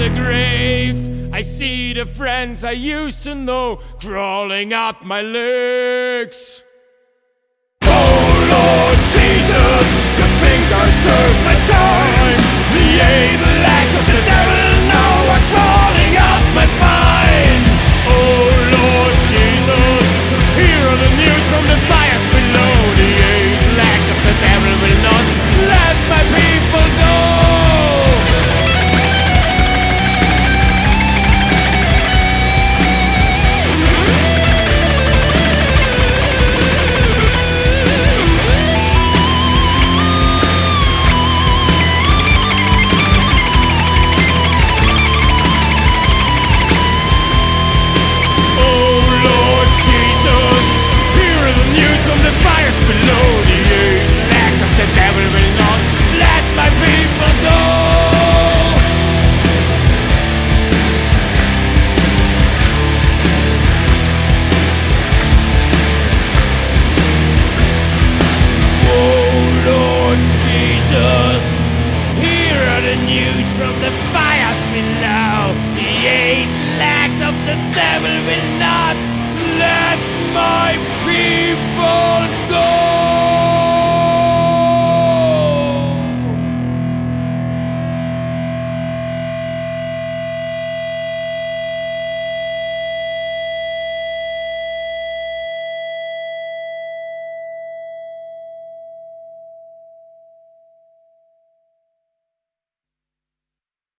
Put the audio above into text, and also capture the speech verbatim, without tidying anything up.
the grave. I see the friends I used to know crawling up my legs. Oh Lord Jesus, you think I served my time? The eight legs of the devil now are crawling up my spine. Oh Lord Jesus, hear the news from the fires below. The eight legs of the devil will not let my people go. The fires below, the eight legs of the devil will not let my people go. Oh Lord Jesus, hear the news from the fires below. The eight legs of the devil will not let my people go.